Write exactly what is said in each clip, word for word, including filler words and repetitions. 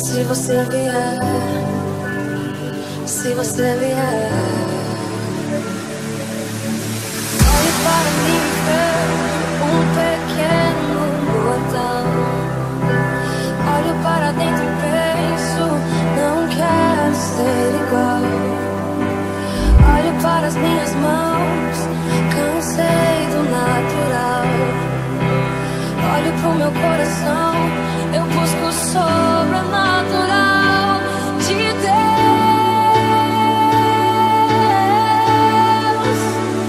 Se você vier, se você vier, olhe para mim, vejo um pequeno botão. Olho para dentro e penso, não quero ser igual. Olho para as minhas mãos, cansei do natural. Olho pro meu coração, eu busco o sobrenatural de Deus.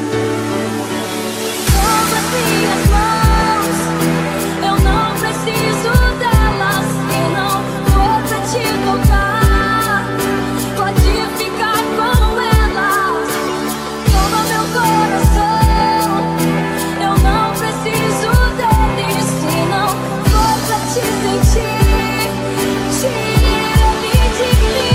Toma as minhas mãos, eu não preciso delas, e não vou pra te tocar. Pode ficar com elas. Toma meu coração, eu não preciso deles, e não vou pra te sentir. Tira-me de mim.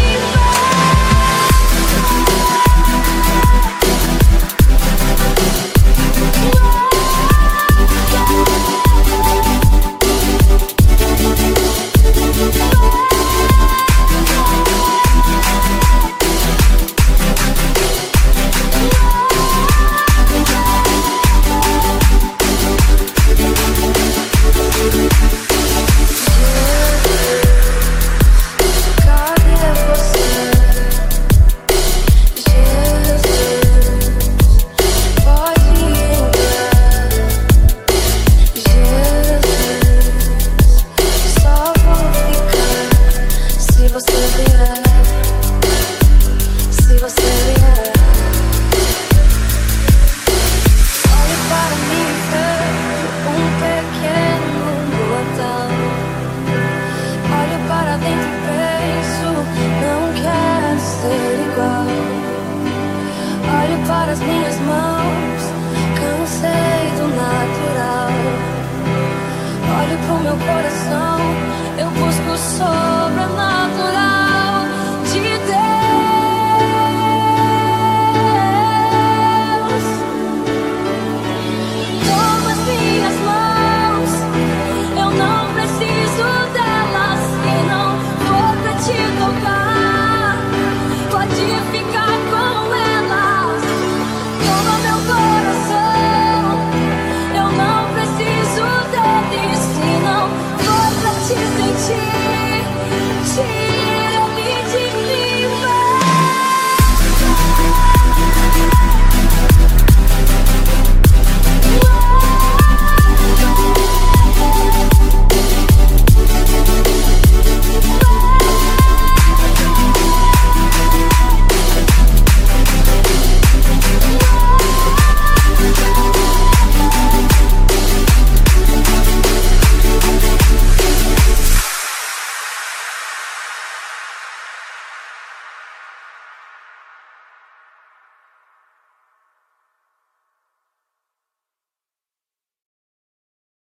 Para as minhas mãos, cansei do natural. Olho pro meu coração, eu busco só